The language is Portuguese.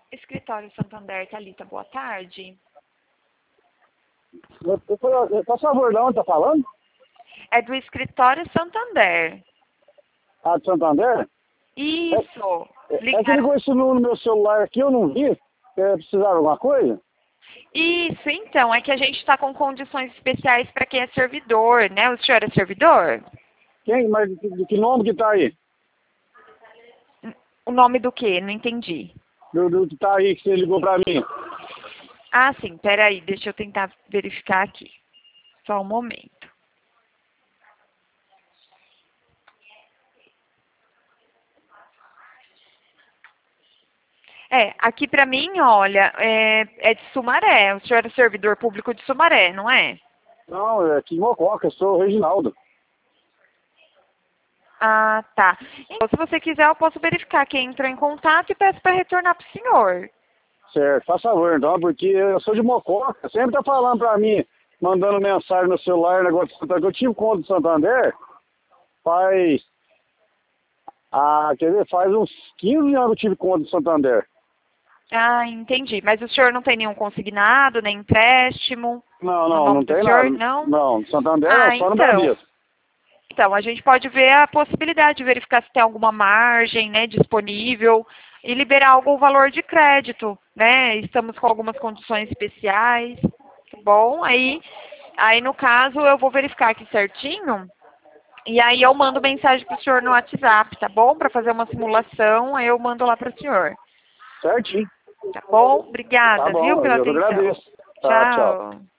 Escritório Santander, Thalita, boa tarde. Por favor, de onde tá falando? É do Escritório Santander. Ah, de Santander? Isso. É que Ligaram. ligou esse número no meu celular aqui, eu não vi. Precisaram de alguma coisa? Isso, então, é que a gente está com condições especiais para quem é servidor, né? O senhor é servidor? Quem? Mas de que nome que tá aí? O nome do quê? Não entendi. Do que tá aí que você ligou pra mim? Ah, sim, peraí, deixa eu tentar verificar aqui. Só um momento. Aqui pra mim, olha, é de Sumaré. O senhor é servidor público de Sumaré, não é? Não, é aqui em Mococa, eu sou o Reginaldo. Ah, tá. Então, se você quiser, eu posso verificar quem entrou em contato e peço para retornar pro senhor. Certo, faz favor então, porque eu sou de Mococa, sempre tá falando pra mim, mandando mensagem no celular, negócio de Santander. Eu tive conta de Santander, faz, quer ver, faz uns 15 anos que eu tive conta de Santander. Ah, entendi. Mas o senhor não tem nenhum consignado, nem empréstimo no Não nome do tem senhor, nada. não? Não, Santander não, Ah, só no então. Bradesco. Então, a gente pode ver a possibilidade de verificar se tem alguma margem, né, disponível e liberar algum valor de crédito, né? Estamos com algumas condições especiais, tá bom? Aí no caso, eu vou verificar aqui certinho e aí eu mando mensagem pro senhor no WhatsApp, tá bom? Para fazer uma simulação, aí eu mando lá pro senhor. Certinho. Tá bom? Tá Obrigada, viu, bom, pela eu que atenção. agradeço. Tá, tchau. Tchau.